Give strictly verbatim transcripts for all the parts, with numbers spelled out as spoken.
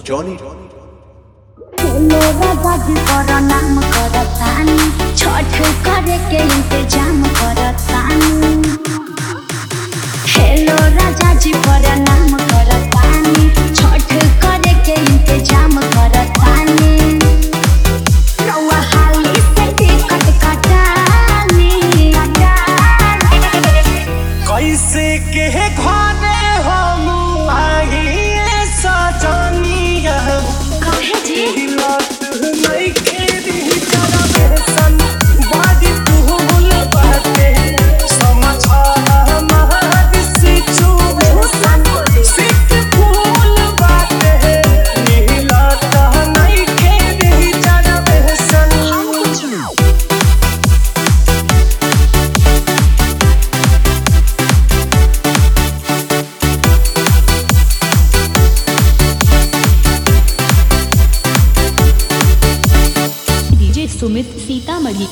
Johnny hello राजा जी पर नाम करतानी छठ करे के इंतजाम करतानी। हेलो राजा जी पर नाम करतानी छठ करे के इंतजाम करतानी। रउआ हाली से टिकट कटानी कैसे के घरे हम आइए सजनिया कहे जी नहीं खेदी जरा सन बादी भूल बाटे समझा हमारी सिचुएशन सिक भूल बाटे नीला नहीं खेदी जरा सन। डीजे सुमित सीतामढ़ी।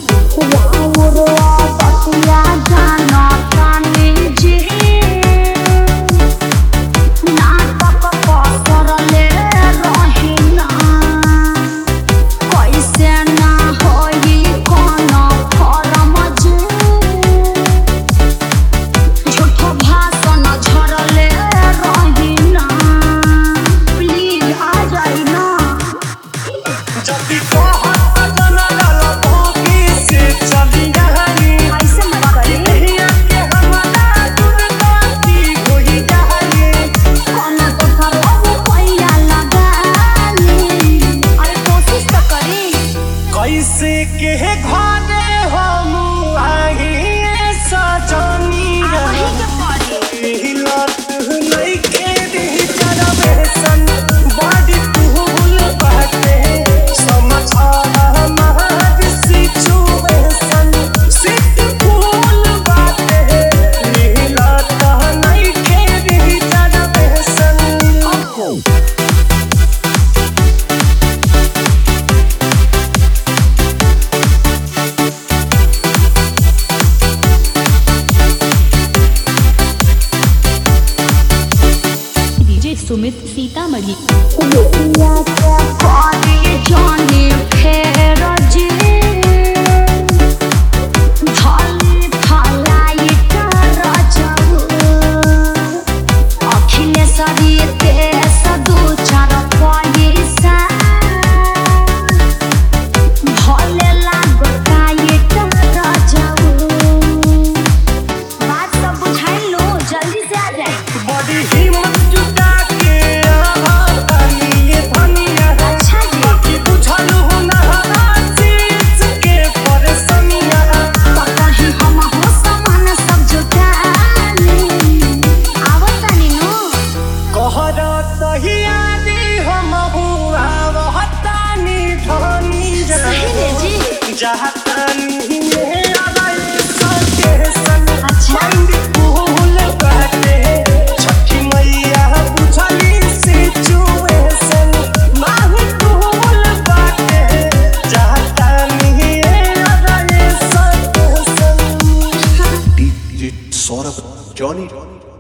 कैसे के घरे हम आइए सजनिया नहीं खेदी जरा सन बाडी भूल बाटे समझा हमारी सिचुएशन सिक भूल बाटे नीला नहीं खेदी जरा सन। डीजे सुमित सीतामढ़ी। बड़ी हिम्मत जुटा के आवानी ये धनिया अच्छा जी बाकी बुझल हो ना हर चीज के परेशानिया पता ही हम हो सामान सब जुटानी आवतानी नो कहरा तहियारी हम हुआ वहतानी धनी सही रे जी जहतानी ये आलाई सके सन अच्छा। माइंड भूल बाटे छठी मैया बुझली सिचुएशन नाही भूल बाटे जहतानी ये आलाई सके सन। DJ Saurabh Johnny